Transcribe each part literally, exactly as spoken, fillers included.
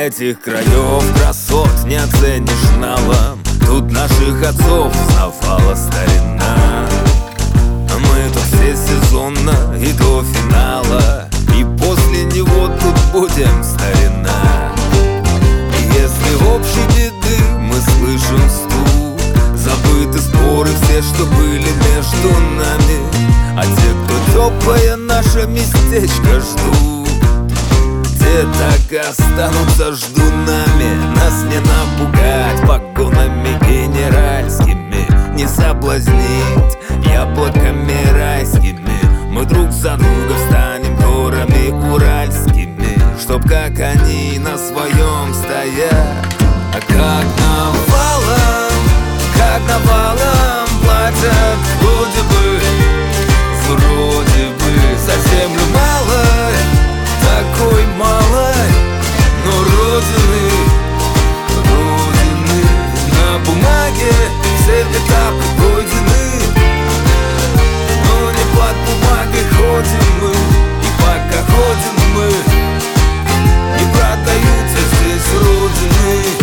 Этих краев красот не оценишь налом. Тут наших отцов знавала старина. Мы тут все сезонно и до финала, и после него тут будем, старина. И если в общей беды мы слышим стук, забыты споры все, что были между нами, а те, кто теплое наше местечко ждут, те так и останутся ждунами. Нас не напугать погонами генеральскими, не соблазнить яблоками райскими. Мы друг за друга встанем горами уральскими, чтоб как они на своем стоят. А как навалом, как навалом платят вроде бы, вроде бы за землю мало, такой малой, но родины, родины на бумаге все этапы пройдены, но не под бумагой ходим мы, и пока ходим мы, не продаются здесь родины.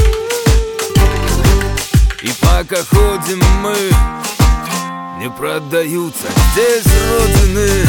И пока ходим мы, не продаются здесь родины.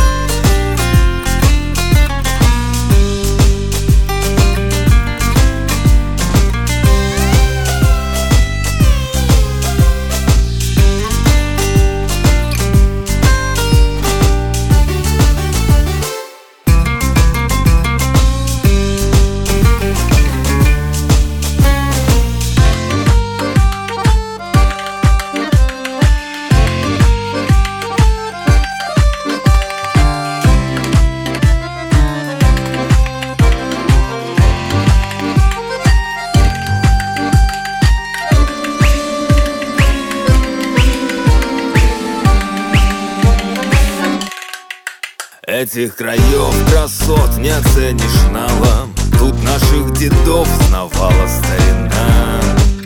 Этих краев красот не оценишь налом. Тут наших дедов знавала старина.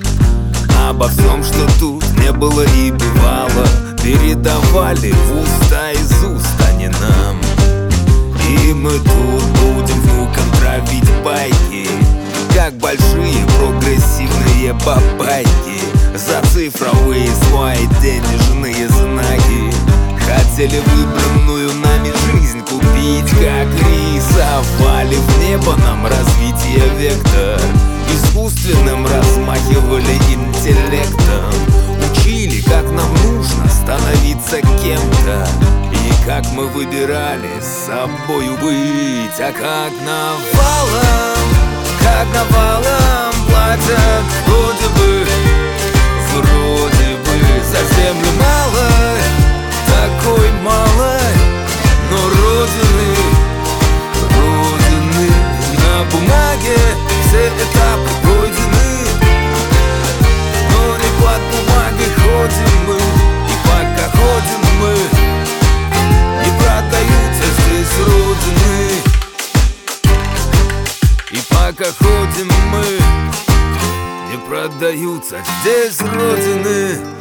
Обо всем, что тут не было и бывало, передавали в уста из уст они нам. И мы тут будем внукам травить байки, как большие прогрессивные бабайки, за цифровые свои денежные знаки. Хотели выбранную нами жизнь купить, как рисовали в небо нам развитие вектор, искусственным размахивали интеллектом, учили, как нам нужно становиться кем-то, и как мы выбирали с собою быть. А как навалом, как навалом платят вроде бы, вроде бы за землю мало, такой малой, но родины, родины на бумаге все этапы пройдены, но не под бумагой ходим мы, и пока ходим мы, не продаются здесь родины. И пока ходим мы, не продаются здесь родины.